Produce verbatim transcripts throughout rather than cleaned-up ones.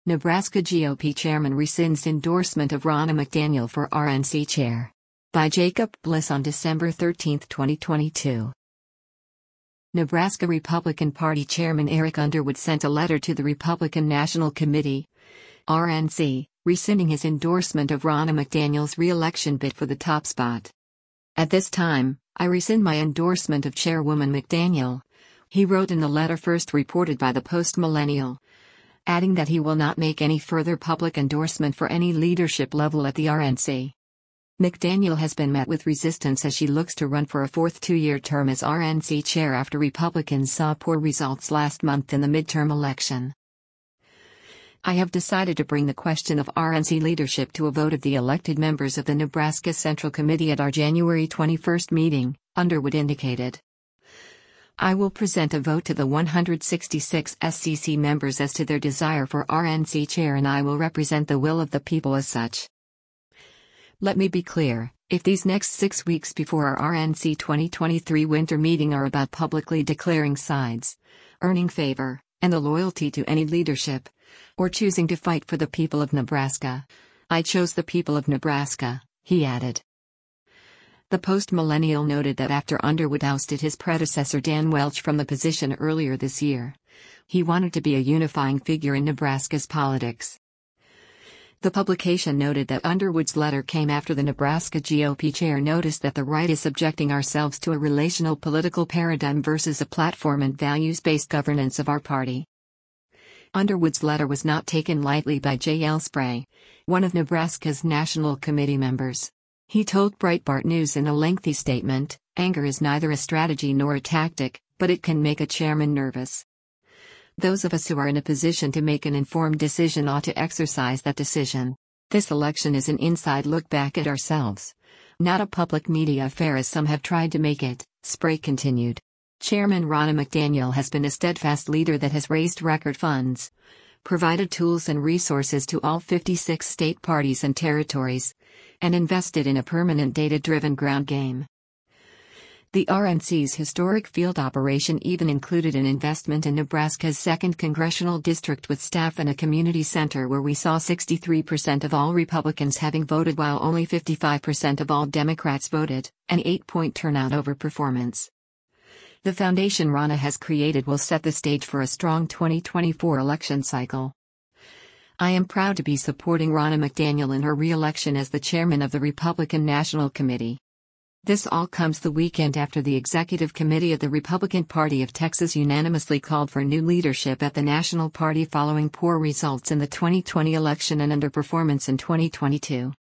Nebraska G O P chairman rescinds endorsement of Ronna McDaniel for R N C chair. By Jacob Bliss on December thirteenth, twenty twenty-two. Nebraska Republican Party Chairman Eric Underwood sent a letter to the Republican National Committee, R N C, rescinding his endorsement of Ronna McDaniel's re-election bid for the top spot. "At this time, I rescind my endorsement of Chairwoman McDaniel," he wrote in the letter first reported by the Post Millennial, adding that he will not make any further public endorsement for any leadership level at the R N C. McDaniel has been met with resistance as she looks to run for a fourth two-year term as R N C chair after Republicans saw poor results last month in the midterm election. "I have decided to bring the question of R N C leadership to a vote of the elected members of the Nebraska Central Committee at our January twenty-first meeting," Underwood indicated. "I will present a vote to the one hundred sixty-six S C C members as to their desire for R N C chair, and I will represent the will of the people as such. Let me be clear, if these next six weeks before our R N C twenty twenty-three winter meeting are about publicly declaring sides, earning favor, and the loyalty to any leadership, or choosing to fight for the people of Nebraska, I chose the people of Nebraska," he added. The Post-Millennial noted that after Underwood ousted his predecessor Dan Welch from the position earlier this year, he wanted to be a unifying figure in Nebraska's politics. The publication noted that Underwood's letter came after the Nebraska G O P chair noticed that the right is subjecting ourselves to a relational political paradigm versus a platform and values-based governance of our party. Underwood's letter was not taken lightly by J L Spray, one of Nebraska's National Committee members. He told Breitbart News in a lengthy statement, "Anger is neither a strategy nor a tactic, but it can make a chairman nervous. Those of us who are in a position to make an informed decision ought to exercise that decision. This election is an inside look back at ourselves, not a public media affair as some have tried to make it," Spray continued. Chairman Ronna McDaniel has been a steadfast leader that has raised record funds, provided tools and resources to all fifty-six state parties and territories, and invested in a permanent data-driven ground game. The R N C's historic field operation even included an investment in Nebraska's second congressional district with staff and a community center where we saw sixty-three percent of all Republicans having voted while only fifty-five percent of all Democrats voted, an eight-point turnout over performance. The foundation Ronna has created will set the stage for a strong twenty twenty-four election cycle. I am proud to be supporting Ronna McDaniel in her re-election as the chairman of the Republican National Committee. This all comes the weekend after the Executive Committee of the Republican Party of Texas unanimously called for new leadership at the National Party following poor results in the twenty twenty election and underperformance in twenty twenty-two.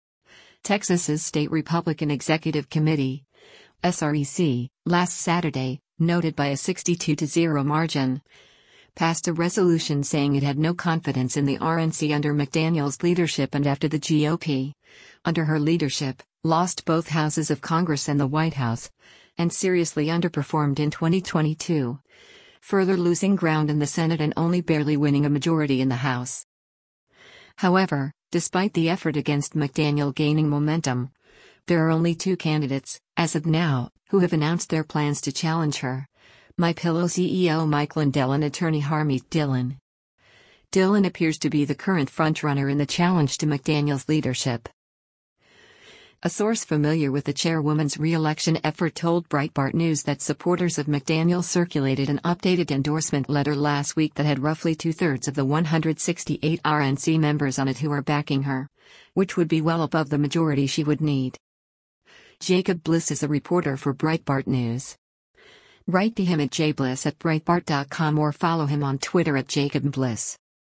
Texas's State Republican Executive Committee, S R E C, last Saturday, noted by a sixty-two to zero margin, passed a resolution saying it had no confidence in the R N C under McDaniel's leadership and after the G O P, under her leadership, lost both houses of Congress and the White House, and seriously underperformed in twenty twenty-two, further losing ground in the Senate and only barely winning a majority in the House. However, despite the effort against McDaniel gaining momentum, there are only two candidates, as of now, who have announced their plans to challenge her: MyPillow C E O Mike Lindell and attorney Harmeet Dillon. Dillon appears to be the current frontrunner in the challenge to McDaniel's leadership. A source familiar with the chairwoman's re-election effort told Breitbart News that supporters of McDaniel circulated an updated endorsement letter last week that had roughly two-thirds of the one hundred sixty-eight R N C members on it who are backing her, which would be well above the majority she would need. Jacob Bliss is a reporter for Breitbart News. Write to him at jbliss at breitbart dot com or follow him on Twitter at Jacob Bliss.